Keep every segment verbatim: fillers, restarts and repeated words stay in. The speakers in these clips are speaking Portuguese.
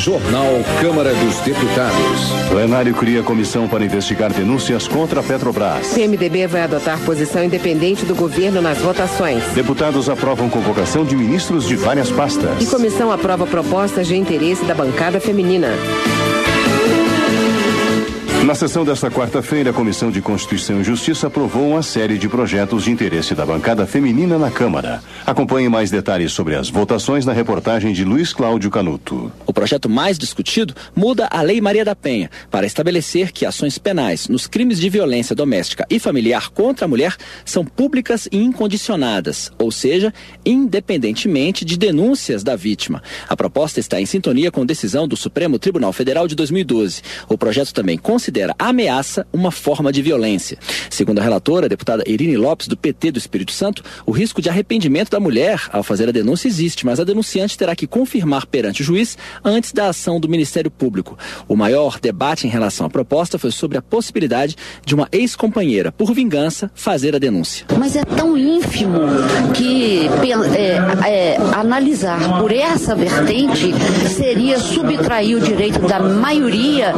Jornal Câmara dos Deputados. Plenário cria comissão para investigar denúncias contra a Petrobras. P M D B vai adotar posição independente do governo nas votações. Deputados aprovam convocação de ministros de várias pastas. E comissão aprova propostas de interesse da bancada feminina. Na sessão desta quarta-feira, a Comissão de Constituição e Justiça aprovou uma série de projetos de interesse da bancada feminina na Câmara. Acompanhe mais detalhes sobre as votações na reportagem de Luiz Cláudio Canuto. O projeto mais discutido muda a Lei Maria da Penha para estabelecer que ações penais nos crimes de violência doméstica e familiar contra a mulher são públicas e incondicionadas, ou seja, independentemente de denúncias da vítima. A proposta está em sintonia com decisão do Supremo Tribunal Federal de dois mil e doze. O projeto também considera considera a ameaça uma forma de violência. Segundo a relatora, a deputada Irine Lopes, do P T do Espírito Santo, o risco de arrependimento da mulher ao fazer a denúncia existe, mas a denunciante terá que confirmar perante o juiz antes da ação do Ministério Público. O maior debate em relação à proposta foi sobre a possibilidade de uma ex-companheira, por vingança, fazer a denúncia. Mas é tão ínfimo que é, é, analisar por essa vertente seria subtrair o direito da maioria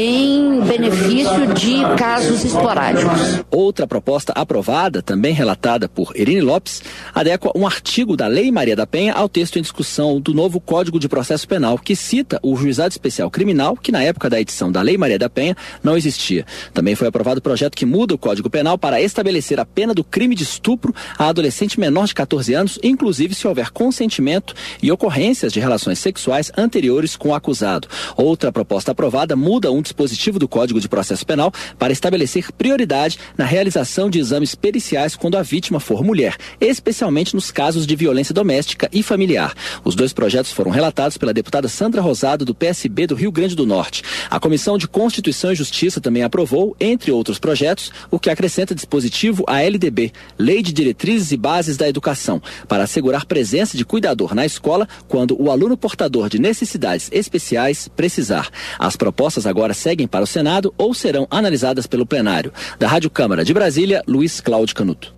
em benefício de casos esporádicos. Outra proposta aprovada, também relatada por Irine Lopes, adequa um artigo da Lei Maria da Penha ao texto em discussão do novo Código de Processo Penal, que cita o Juizado Especial Criminal, que na época da edição da Lei Maria da Penha não existia. Também foi aprovado o projeto que muda o Código Penal para estabelecer a pena do crime de estupro a adolescente menor de catorze anos, inclusive se houver consentimento e ocorrências de relações sexuais anteriores com o acusado. Outra proposta aprovada muda um dispositivo do Código de Processo Penal para estabelecer prioridade na realização de exames periciais quando a vítima for mulher, especialmente nos casos de violência doméstica e familiar. Os dois projetos foram relatados pela deputada Sandra Rosado, do P S B do Rio Grande do Norte. A Comissão de Constituição e Justiça também aprovou, entre outros projetos, o que acrescenta dispositivo à L D B, Lei de Diretrizes e Bases da Educação, para assegurar presença de cuidador na escola quando o aluno portador de necessidades especiais precisar. As propostas agora seguem para o Senado ou serão analisadas pelo plenário. Da Rádio Câmara de Brasília, Luiz Cláudio Canuto.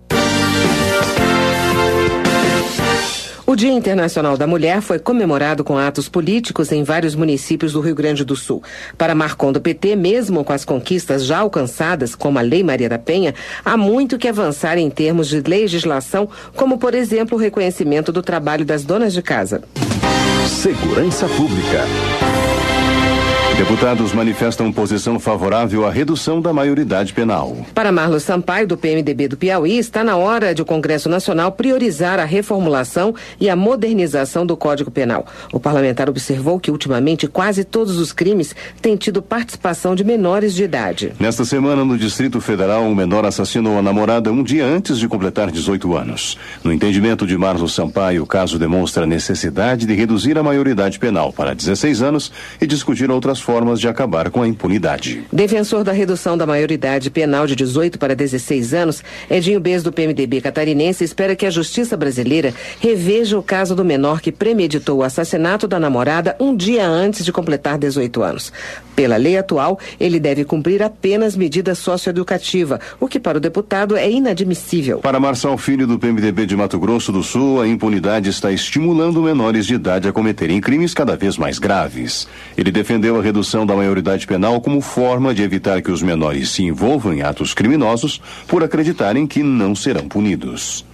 O Dia Internacional da Mulher foi comemorado com atos políticos em vários municípios do Rio Grande do Sul. Para Marcon do P T, mesmo com as conquistas já alcançadas, como a Lei Maria da Penha, há muito que avançar em termos de legislação, como, por exemplo, o reconhecimento do trabalho das donas de casa. Segurança Pública. Deputados manifestam posição favorável à redução da maioridade penal. Para Marlos Sampaio, do P M D B do Piauí, está na hora de o Congresso Nacional priorizar a reformulação e a modernização do Código Penal. O parlamentar observou que, ultimamente, quase todos os crimes têm tido participação de menores de idade. Nesta semana, no Distrito Federal, um menor assassinou a namorada um dia antes de completar dezoito anos. No entendimento de Marlos Sampaio, o caso demonstra a necessidade de reduzir a maioridade penal para dezesseis anos e discutir outras formas de acabar com a impunidade. Defensor da redução da maioridade penal de dezoito para dezesseis anos, Edinho Bez, do P M D B catarinense, espera que a justiça brasileira reveja o caso do menor que premeditou o assassinato da namorada um dia antes de completar dezoito anos. Pela lei atual, ele deve cumprir apenas medida socioeducativa, o que para o deputado é inadmissível. Para Marçal Filho, do P M D B de Mato Grosso do Sul, a impunidade está estimulando menores de idade a cometerem crimes cada vez mais graves. Ele defendeu a redução da maioridade penal como forma de evitar que os menores se envolvam em atos criminosos por acreditarem que não serão punidos.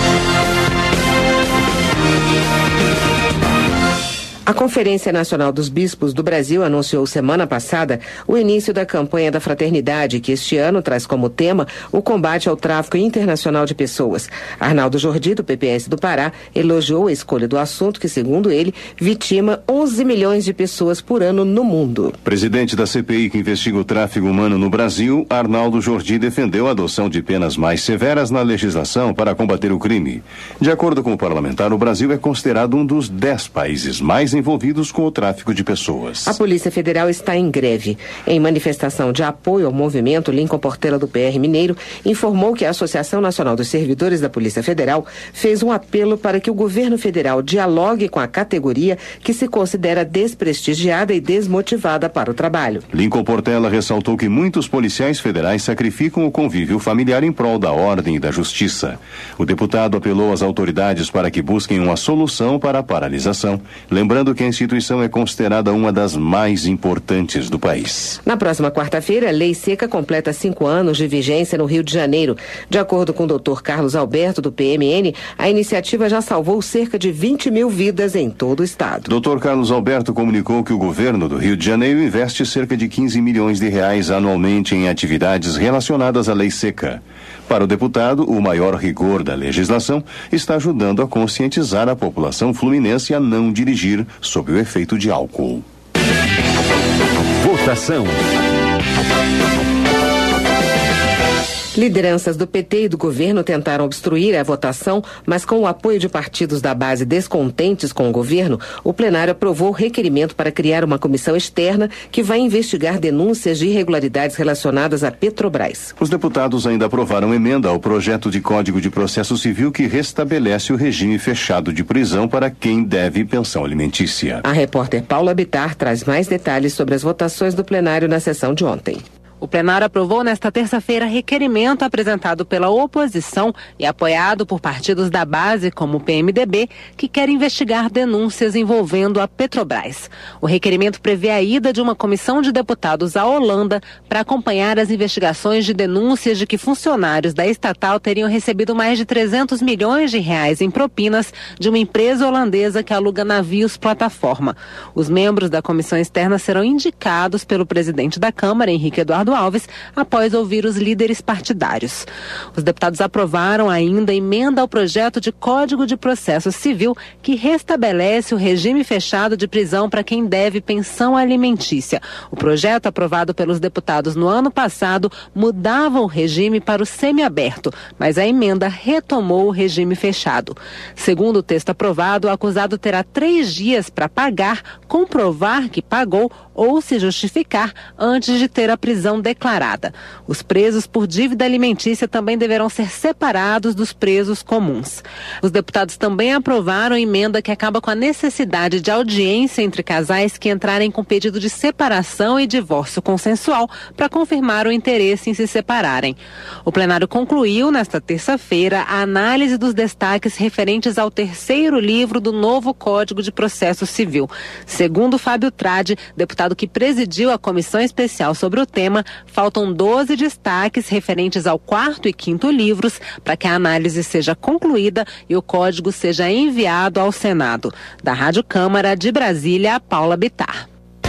A Conferência Nacional dos Bispos do Brasil anunciou semana passada o início da campanha da Fraternidade, que este ano traz como tema o combate ao tráfico internacional de pessoas. Arnaldo Jordi, do P P S do Pará, elogiou a escolha do assunto que, segundo ele, vitima onze milhões de pessoas por ano no mundo. Presidente da C P I que investiga o tráfico humano no Brasil, Arnaldo Jordi defendeu a adoção de penas mais severas na legislação para combater o crime. De acordo com o parlamentar, o Brasil é considerado um dos dez países mais envolvidos com o tráfico de pessoas. A Polícia Federal está em greve. Em manifestação de apoio ao movimento, Lincoln Portela, do P R Mineiro, informou que a Associação Nacional dos Servidores da Polícia Federal fez um apelo para que o governo federal dialogue com a categoria que se considera desprestigiada e desmotivada para o trabalho. Lincoln Portela ressaltou que muitos policiais federais sacrificam o convívio familiar em prol da ordem e da justiça. O deputado apelou às autoridades para que busquem uma solução para a paralisação, lembrando lembrando que a instituição é considerada uma das mais importantes do país. Na próxima quarta-feira, a Lei Seca completa cinco anos de vigência no Rio de Janeiro. De acordo com o doutor Carlos Alberto, do P M N, a iniciativa já salvou cerca de vinte mil vidas em todo o estado. doutor Carlos Alberto comunicou que o governo do Rio de Janeiro investe cerca de quinze milhões de reais anualmente em atividades relacionadas à Lei Seca. Para o deputado, o maior rigor da legislação está ajudando a conscientizar a população fluminense a não dirigir sob o efeito de álcool. Votação. Lideranças do P T e do governo tentaram obstruir a votação, mas com o apoio de partidos da base descontentes com o governo, o plenário aprovou o requerimento para criar uma comissão externa que vai investigar denúncias de irregularidades relacionadas à Petrobras. Os deputados ainda aprovaram emenda ao projeto de Código de Processo Civil que restabelece o regime fechado de prisão para quem deve pensão alimentícia. A repórter Paula Bittar traz mais detalhes sobre as votações do plenário na sessão de ontem. O plenário aprovou nesta terça-feira requerimento apresentado pela oposição e apoiado por partidos da base, como o P M D B, que quer investigar denúncias envolvendo a Petrobras. O requerimento prevê a ida de uma comissão de deputados à Holanda para acompanhar as investigações de denúncias de que funcionários da estatal teriam recebido mais de trezentos milhões de reais em propinas de uma empresa holandesa que aluga navios plataforma. Os membros da comissão externa serão indicados pelo presidente da Câmara, Henrique Eduardo Alves, após ouvir os líderes partidários. Os deputados aprovaram ainda a emenda ao projeto de Código de Processo Civil que restabelece o regime fechado de prisão para quem deve pensão alimentícia. O projeto, aprovado pelos deputados no ano passado, mudava o regime para o semiaberto, mas a emenda retomou o regime fechado. Segundo o texto aprovado, o acusado terá três dias para pagar, comprovar que pagou ou se justificar antes de ter a prisão declarada. Os presos por dívida alimentícia também deverão ser separados dos presos comuns. Os deputados também aprovaram a emenda que acaba com a necessidade de audiência entre casais que entrarem com pedido de separação e divórcio consensual para confirmar o interesse em se separarem. O plenário concluiu nesta terça-feira a análise dos destaques referentes ao terceiro livro do novo Código de Processo Civil. Segundo Fábio Tradi, deputado que presidiu a comissão especial sobre o tema, faltam doze destaques referentes ao quarto e quinto livros para que a análise seja concluída e o código seja enviado ao Senado. Da Rádio Câmara de Brasília, Paula Bittar.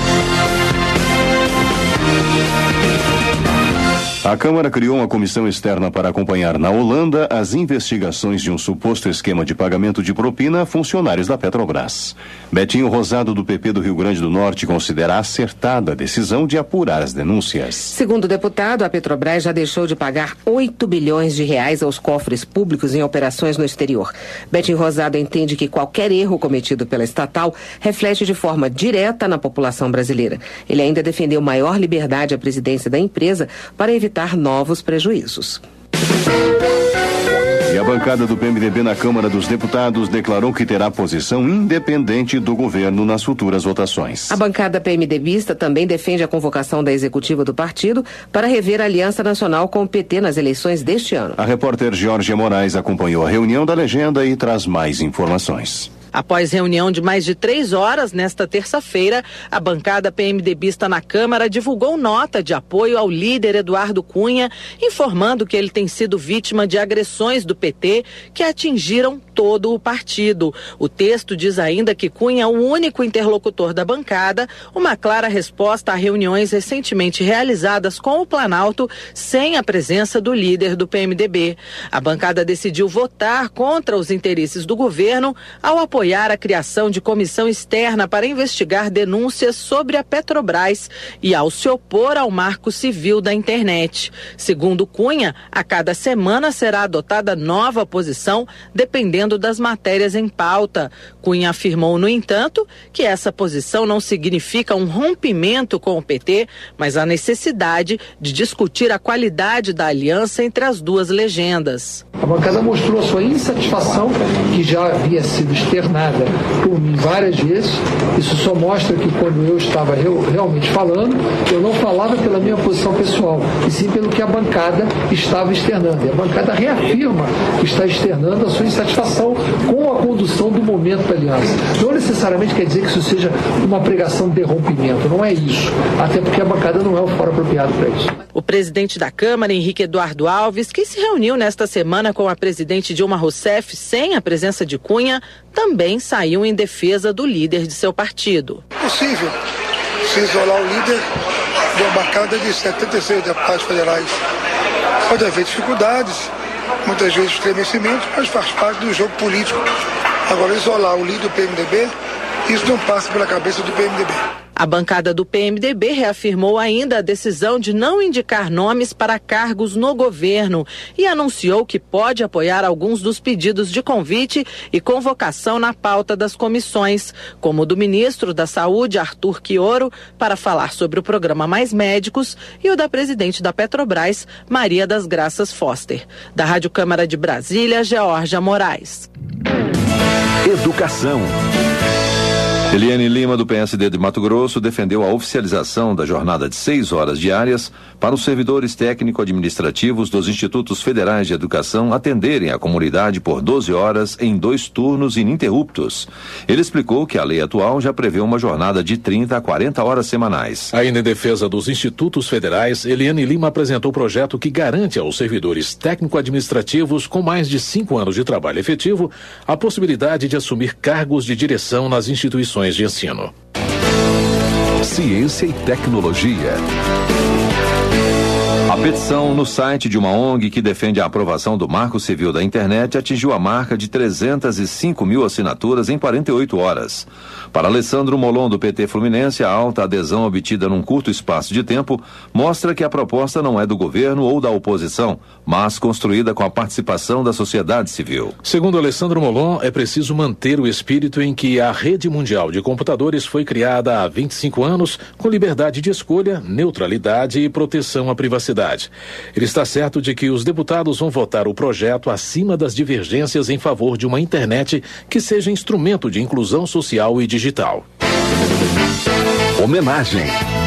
A Câmara criou uma comissão externa para acompanhar na Holanda as investigações de um suposto esquema de pagamento de propina a funcionários da Petrobras. Betinho Rosado, do P P do Rio Grande do Norte, considera acertada a decisão de apurar as denúncias. Segundo o deputado, a Petrobras já deixou de pagar oito bilhões de reais aos cofres públicos em operações no exterior. Betinho Rosado entende que qualquer erro cometido pela estatal reflete de forma direta na população brasileira. Ele ainda defendeu maior liberdade à presidência da empresa para evitar novos prejuízos. E a bancada do P M D B na Câmara dos Deputados declarou que terá posição independente do governo nas futuras votações. A bancada PMDBista também defende a convocação da executiva do partido para rever a aliança nacional com o P T nas eleições deste ano. A repórter Georgia Moraes acompanhou a reunião da legenda e traz mais informações. Após reunião de mais de três horas nesta terça-feira, a bancada PMDBista na Câmara divulgou nota de apoio ao líder Eduardo Cunha, informando que ele tem sido vítima de agressões do P T que atingiram todo o partido. O texto diz ainda que Cunha é o único interlocutor da bancada, uma clara resposta a reuniões recentemente realizadas com o Planalto sem a presença do líder do P M D B. A bancada decidiu votar contra os interesses do governo ao apoiar apoiar a criação de comissão externa para investigar denúncias sobre a Petrobras e ao se opor ao marco civil da internet. Segundo Cunha, a cada semana será adotada nova posição, dependendo das matérias em pauta. Cunha afirmou, no entanto, que essa posição não significa um rompimento com o P T, mas a necessidade de discutir a qualidade da aliança entre as duas legendas. A bancada mostrou a sua insatisfação, que já havia sido externada externada por mim várias vezes. Isso só mostra que quando eu estava eu, realmente falando, eu não falava pela minha posição pessoal, e sim pelo que a bancada estava externando. E a bancada reafirma que está externando a sua insatisfação com a condução do momento da aliança. Não necessariamente quer dizer que isso seja uma pregação de derrompimento, não é isso. Até porque a bancada não é o fórum apropriado para isso. O presidente da Câmara, Henrique Eduardo Alves, que se reuniu nesta semana com a presidente Dilma Rousseff sem a presença de Cunha, também saiu em defesa do líder de seu partido. É possível se isolar o líder de uma bancada de setenta e seis deputados federais. Pode haver dificuldades, muitas vezes estremecimentos, mas faz parte do jogo político. Agora, isolar o líder do P M D B, isso não passa pela cabeça do P M D B. A bancada do P M D B reafirmou ainda a decisão de não indicar nomes para cargos no governo e anunciou que pode apoiar alguns dos pedidos de convite e convocação na pauta das comissões, como o do ministro da Saúde, Arthur Quioro, para falar sobre o programa Mais Médicos, e o da presidente da Petrobras, Maria das Graças Foster. Da Rádio Câmara de Brasília, Georgia Moraes. Educação. Eliane Lima, do P S D de Mato Grosso, defendeu a oficialização da jornada de seis horas diárias para os servidores técnico-administrativos dos Institutos Federais de Educação atenderem a comunidade por doze horas em dois turnos ininterruptos. Ele explicou que a lei atual já prevê uma jornada de trinta a quarenta horas semanais. Ainda em defesa dos Institutos Federais, Eliane Lima apresentou o projeto que garante aos servidores técnico-administrativos com mais de cinco anos de trabalho efetivo a possibilidade de assumir cargos de direção nas instituições de ensino. Ciência e tecnologia. A petição no site de uma O N G que defende a aprovação do Marco Civil da Internet atingiu a marca de trezentas e cinco mil assinaturas em quarenta e oito horas. Para Alessandro Molon, do P T Fluminense, a alta adesão obtida num curto espaço de tempo mostra que a proposta não é do governo ou da oposição, mas construída com a participação da sociedade civil. Segundo Alessandro Molon, é preciso manter o espírito em que a rede mundial de computadores foi criada há vinte e cinco anos, com liberdade de escolha, neutralidade e proteção à privacidade. Ele está certo de que os deputados vão votar o projeto acima das divergências em favor de uma internet que seja instrumento de inclusão social e digital. Homenagem.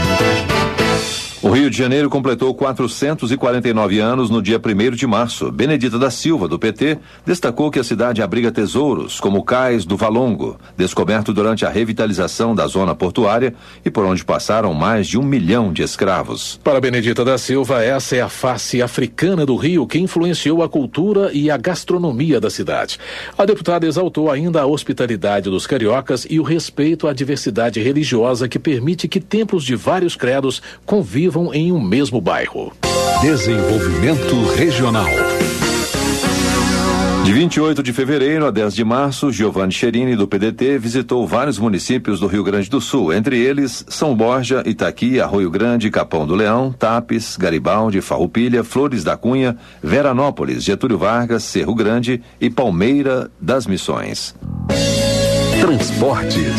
O Rio de Janeiro completou quatrocentos e quarenta e nove anos no dia primeiro de março. Benedita da Silva, do P T, destacou que a cidade abriga tesouros, como o Cais do Valongo, descoberto durante a revitalização da zona portuária e por onde passaram mais de um milhão de escravos. Para Benedita da Silva, essa é a face africana do Rio que influenciou a cultura e a gastronomia da cidade. A deputada exaltou ainda a hospitalidade dos cariocas e o respeito à diversidade religiosa que permite que templos de vários credos convivam em um mesmo bairro. Desenvolvimento regional. De vinte e oito de fevereiro a dez de março, Giovanni Cherini, do P D T, visitou vários municípios do Rio Grande do Sul, entre eles São Borja, Itaqui, Arroio Grande, Capão do Leão, Tapes, Garibaldi, Farroupilha, Flores da Cunha, Veranópolis, Getúlio Vargas, Cerro Grande e Palmeira das Missões. Transportes.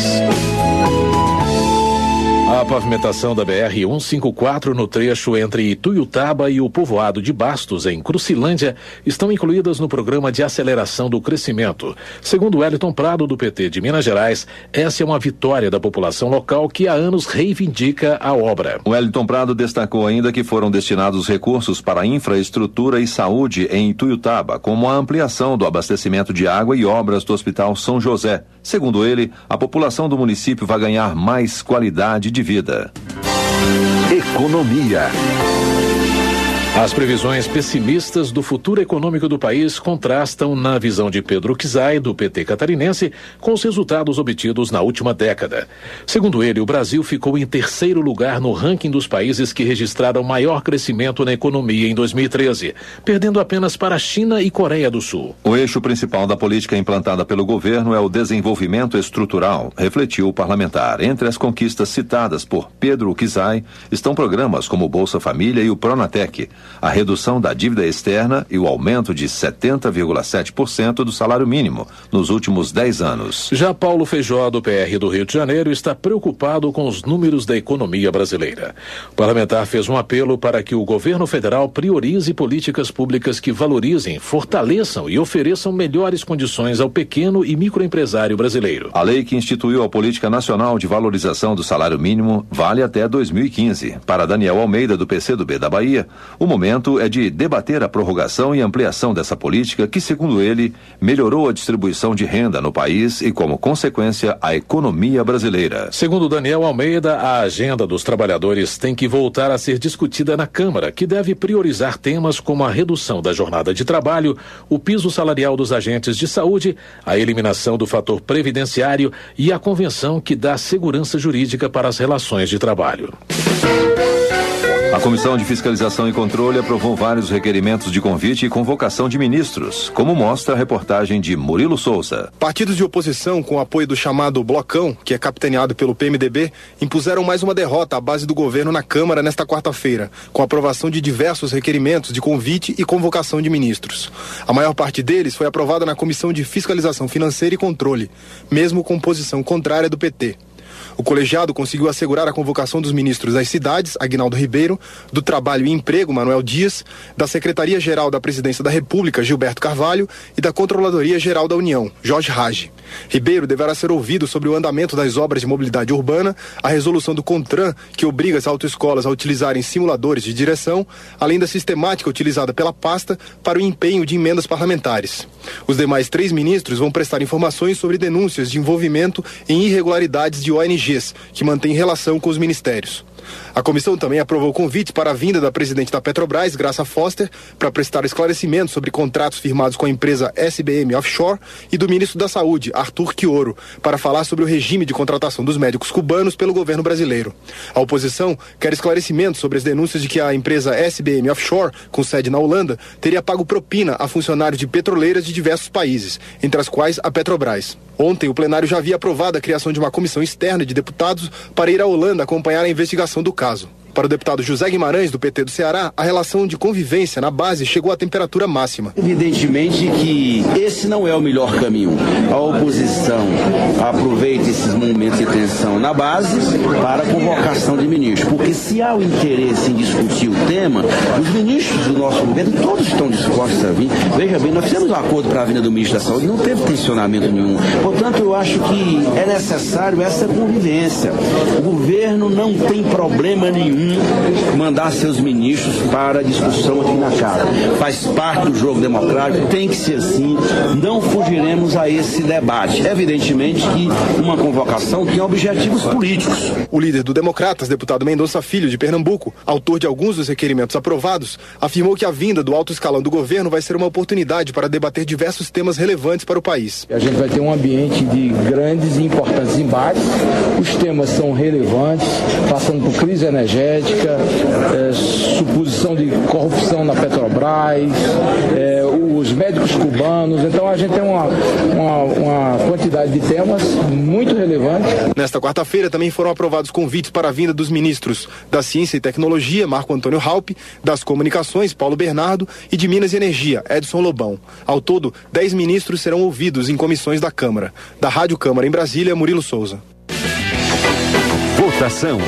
A pavimentação da B R cento e cinquenta e quatro no trecho entre Ituiutaba e o povoado de Bastos, em Crucilândia, estão incluídas no programa de aceleração do crescimento. Segundo Wellington Prado, do P T de Minas Gerais, essa é uma vitória da população local que há anos reivindica a obra. O Wellington Prado destacou ainda que foram destinados recursos para infraestrutura e saúde em Ituiutaba, como a ampliação do abastecimento de água e obras do Hospital São José. Segundo ele, a população do município vai ganhar mais qualidade de vida. Economia. As previsões pessimistas do futuro econômico do país contrastam na visão de Pedro Kizai, do P T catarinense, com os resultados obtidos na última década. Segundo ele, o Brasil ficou em terceiro lugar no ranking dos países que registraram maior crescimento na economia em dois mil e treze, perdendo apenas para a China e Coreia do Sul. O eixo principal da política implantada pelo governo é o desenvolvimento estrutural, refletiu o parlamentar. Entre as conquistas citadas por Pedro Kizai estão programas como o Bolsa Família e o Pronatec. a redução da dívida externa e o aumento de setenta vírgula sete por cento do salário mínimo nos últimos dez anos. Já Paulo Feijó, do P R do Rio de Janeiro, está preocupado com os números da economia brasileira. O parlamentar fez um apelo para que o governo federal priorize políticas públicas que valorizem, fortaleçam e ofereçam melhores condições ao pequeno e microempresário brasileiro. A lei que instituiu a Política Nacional de Valorização do Salário Mínimo vale até dois mil e quinze. Para Daniel Almeida, do P C do B da Bahia, o momento é de debater a prorrogação e ampliação dessa política que, segundo ele, melhorou a distribuição de renda no país e, como consequência, a economia brasileira. Segundo Daniel Almeida, a agenda dos trabalhadores tem que voltar a ser discutida na Câmara, que deve priorizar temas como a redução da jornada de trabalho, o piso salarial dos agentes de saúde, a eliminação do fator previdenciário e a convenção que dá segurança jurídica para as relações de trabalho. A Comissão de Fiscalização e Controle aprovou vários requerimentos de convite e convocação de ministros, como mostra a reportagem de Murilo Souza. Partidos de oposição, com apoio do chamado Blocão, que é capitaneado pelo P M D B, impuseram mais uma derrota à base do governo na Câmara nesta quarta-feira, com a aprovação de diversos requerimentos de convite e convocação de ministros. A maior parte deles foi aprovada na Comissão de Fiscalização Financeira e Controle, mesmo com posição contrária do P T. O colegiado conseguiu assegurar a convocação dos ministros das cidades, Aguinaldo Ribeiro, do Trabalho e Emprego, Manuel Dias, da Secretaria-Geral da Presidência da República, Gilberto Carvalho, e da Controladoria-Geral da União, Jorge Rage. Ribeiro deverá ser ouvido sobre o andamento das obras de mobilidade urbana, a resolução do CONTRAN, que obriga as autoescolas a utilizarem simuladores de direção, além da sistemática utilizada pela pasta para o empenho de emendas parlamentares. Os demais três ministros vão prestar informações sobre denúncias de envolvimento em irregularidades de O N Gs, que mantêm relação com os ministérios. A comissão também aprovou convites para a vinda da presidente da Petrobras, Graça Foster, para prestar esclarecimentos sobre contratos firmados com a empresa S B M Offshore, e do ministro da Saúde, Arthur Quioro, para falar sobre o regime de contratação dos médicos cubanos pelo governo brasileiro. A oposição quer esclarecimentos sobre as denúncias de que a empresa S B M Offshore, com sede na Holanda, teria pago propina a funcionários de petroleiras de diversos países, entre as quais a Petrobras. Ontem, o plenário já havia aprovado a criação de uma comissão externa de deputados para ir à Holanda acompanhar a investigação do caso. Para o deputado José Guimarães, do P T do Ceará, a relação de convivência na base chegou à temperatura máxima. Evidentemente que esse não é o melhor caminho. A oposição aproveita esses momentos de tensão na base para a convocação de ministros, porque se há o interesse em discutir o tema, os ministros do nosso governo todos estão dispostos a vir. Veja bem, nós fizemos um acordo para a vinda do ministro da Saúde, não teve tensionamento nenhum. Portanto, eu acho que é necessário essa convivência. O governo não tem problema nenhum mandar seus ministros para a discussão aqui na casa. Faz parte do jogo democrático, tem que ser assim, não fugiremos a esse debate. Evidentemente que uma convocação tem objetivos políticos. O líder do Democratas, deputado Mendonça Filho, de Pernambuco, autor de alguns dos requerimentos aprovados, afirmou que a vinda do alto escalão do governo vai ser uma oportunidade para debater diversos temas relevantes para o país. A gente vai ter um ambiente de grandes e importantes embates, os temas são relevantes, passando por crise energética, É, suposição de corrupção na Petrobras, é, os médicos cubanos. Então a gente tem uma, uma, uma quantidade de temas muito relevantes. Nesta quarta-feira também foram aprovados convites para a vinda dos ministros da Ciência e Tecnologia, Marco Antônio Raupp, das Comunicações, Paulo Bernardo, e de Minas e Energia, Edson Lobão. Ao todo, dez ministros serão ouvidos em comissões da Câmara. Da Rádio Câmara em Brasília, Murilo Souza. Votação.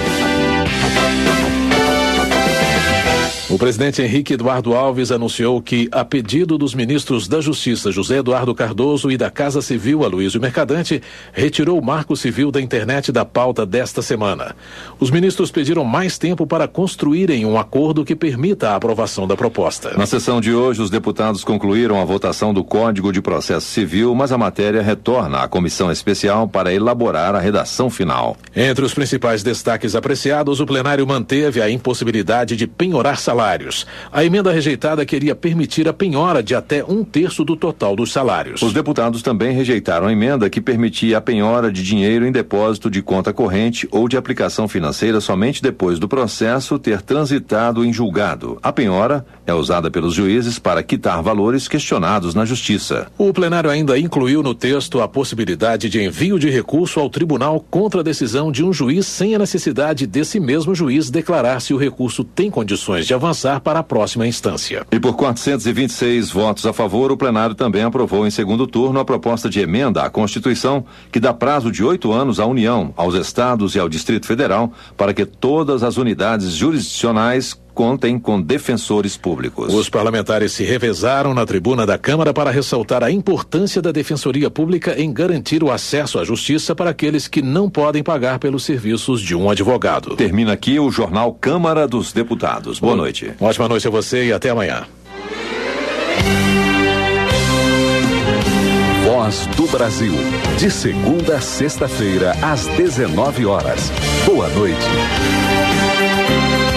O presidente Henrique Eduardo Alves anunciou que, a pedido dos ministros da Justiça José Eduardo Cardoso e da Casa Civil Aloysio Mercadante, retirou o Marco Civil da internet da pauta desta semana. Os ministros pediram mais tempo para construírem um acordo que permita a aprovação da proposta. Na sessão de hoje, os deputados concluíram a votação do Código de Processo Civil, mas a matéria retorna à comissão especial para elaborar a redação final. Entre os principais destaques apreciados, o plenário manteve a impossibilidade de penhorar salários. A emenda rejeitada queria permitir a penhora de até um terço do total dos salários. Os deputados também rejeitaram a emenda que permitia a penhora de dinheiro em depósito de conta corrente ou de aplicação financeira somente depois do processo ter transitado em julgado. A penhora é usada pelos juízes para quitar valores questionados na justiça. O plenário ainda incluiu no texto a possibilidade de envio de recurso ao tribunal contra a decisão de um juiz sem a necessidade desse mesmo juiz declarar se o recurso tem condições de avançar avançar para a próxima instância. E por quatrocentos e vinte e seis votos a favor, o plenário também aprovou em segundo turno a proposta de emenda à Constituição que dá prazo de oito anos à União, aos estados e ao Distrito Federal para que todas as unidades jurisdicionais contem com defensores públicos. Os parlamentares se revezaram na tribuna da Câmara para ressaltar a importância da Defensoria Pública em garantir o acesso à justiça para aqueles que não podem pagar pelos serviços de um advogado. Termina aqui o Jornal Câmara dos Deputados. Boa Bom, noite. Ótima noite a você e até amanhã. Voz do Brasil, de segunda a sexta-feira, às dezenove horas. Boa noite.